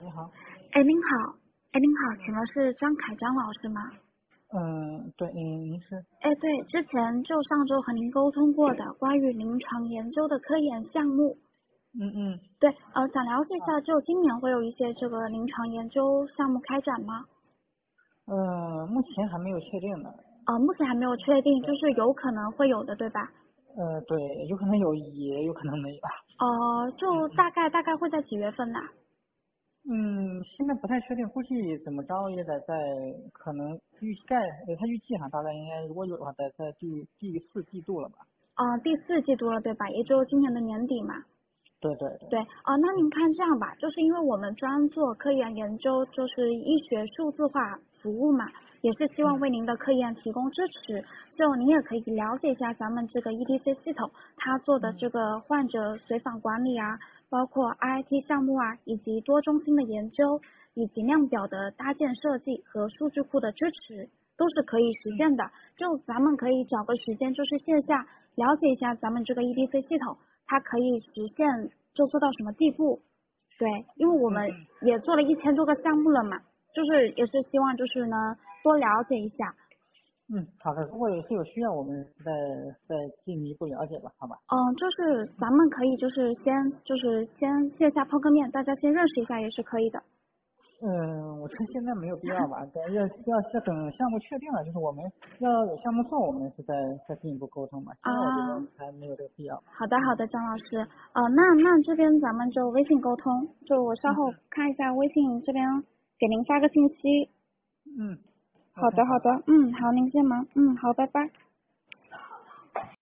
你好。 哎，您好，哎，您好，请问是张凯张老师吗？ 对，您是？ 哎，对，之前就上周和您沟通过的关于临床研究的科研项目， 嗯。 对，想了解一下，就今年会有一些这个临床研究项目开展吗？ 目前还没有确定呢。 目前还没有确定，就是有可能会有的，对吧？ 对，有可能有，也有可能没有。 就大概会在几月份呢？ 现在不太确定，估计怎么着也得在可能他预计哈，大概应该如果有的话，得在第4季度了吧？ 第4季度了，对吧？也就今年的年底嘛。 对。 对，那您看这样吧，就是因为我们专做科研研究，就是医学数字化服务嘛，也是希望为您的科研提供支持。就您也可以了解一下咱们这个 EDC 系统，它做的这个患者随访管理啊，包括 RIT 项目啊，以及多中心的研究，以及量表的搭建设计和数据库的支持，都是可以实现的。就咱们可以找个时间，就是线下了解一下咱们这个 EDC 系统。它可以实现就做到什么地步？对，因为我们也做了1000多个项目了嘛，就是也是希望就是呢多了解一下。 好的，如果也是有需要，我们再进一步了解吧，好吧？ 就是咱们可以先线下碰个面，大家先认识一下也是可以的。 我觉得现在没有必要吧，要等项目确定了，就是我们要有项目做，我们是再进一步沟通吧。现在我觉得还没有这个必要。 好的，张老师。那这边咱们就微信沟通，就我稍后看一下微信这边给您发个信息。 嗯。 好的，好，您先忙。好，拜拜。